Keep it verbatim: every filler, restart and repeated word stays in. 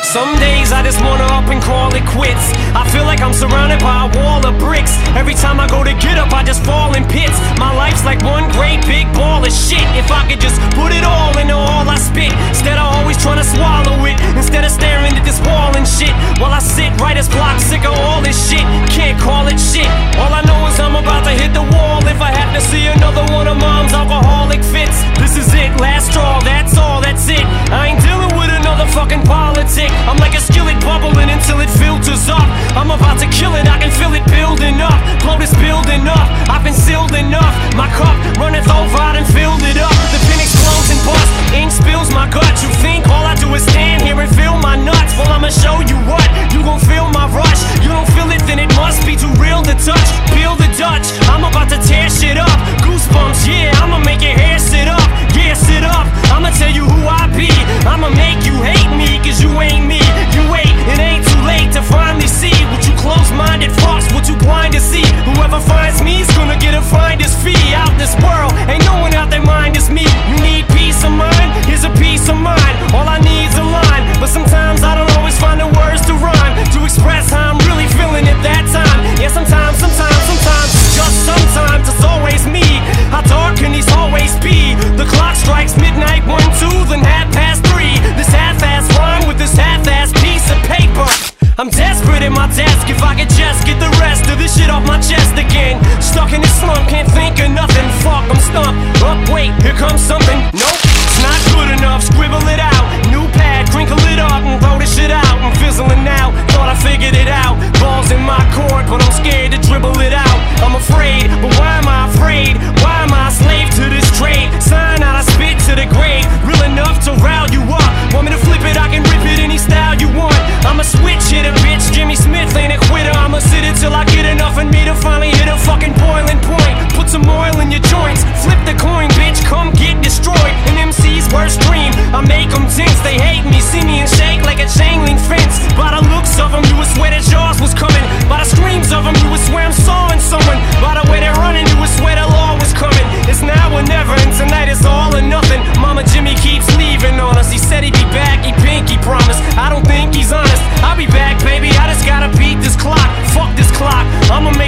Some days I just wanna up and call it quits. I feel like I'm surrounded by a wall of bricks. Every time I go to get up, I just fall in pits. My life's like one great big ball of shit. If I could just put it all into all I spit, instead of always trying to swallow it, instead of staring at this wall and shit, while I sit right as block, sick of all this shit. Can't call it shit. All I know is I'm about to hit the wall if I have to see another one of mom's alcoholic fits. This is it, last straw, that's all, that's it. I ain't dealing with another fucking politic. I'm like a skillet bubbling until it filters up. I'm about to kill it, I can feel it building up. Blow this building up, I've been sealed enough. My cup runneth over, I done filled it up. The pen explodes and busts, ink spills my guts. You think all I do is stand here and feel my nuts? Well, I'ma show you what, you gon' feel my rush. You don't feel it, then it must be too real to touch. Peel the Dutch, I'm about to tear shit up. Goosebumps, yeah, I'ma make your hair sit up. Yeah, sit up, I'ma tell you who I be. I'ma make you hate me, cause you ain't me. You wait, it ain't too late to finally see what you close-minded fucks, what you blind to see. Whoever finds me's gonna get a finder's fee. Out this world, ain't no one out their mind is me. You need peace of mind, here's a piece of mind. All I need's a line, but sometimes I don't always find the words to rhyme, to express how I'm really feeling at that time. Yeah, sometimes, sometimes, sometimes, just sometimes it's always me. How dark can these hallways be? The clock strikes midnight, one, two, then half past three. This half-ass rhyme with this half-ass piece of paper. I'm desperate at my desk, if I could just get the rest of this shit off my chest again. Stuck in this slump, can't think of nothing. Fuck, I'm stumped. Up, wait, here comes something. Nope, it's not good enough. Scribble it out. New pad, crinkle it up and throw this shit out. I'm fizzling out. Thought I figured it out. Balls in my court, but I'm scared to dribble it out. I'm afraid, but why am I afraid? Why am I a slave to this trade? Sign out, I spit to the grave. Real enough to rile you up. Want me to flip it? I can rip it any style you want. I'm a switch hitter, bitch. Jimmy Smith ain't a quitter. I'ma sit it till I get enough in me to finally hit a fucking boiling point. Put some oil in your joints. Flip the coin, bitch. Come get destroyed. An M C's worst dream. I make them tense. They hate me. See me and shake like a chain link fence. By the looks of them, you would swear that yours was coming. By the screams of them, you would swear I'm sawing someone. By the way they're running, you would swear the law was coming. It's now or never, and tonight it's all or nothing. Mama Jimmy keeps leaving on us. He said he'd be back. He pinky promised. I don't think he's honest. I'll be back, baby. I just gotta beat this clock. Fuck this clock. I'ma make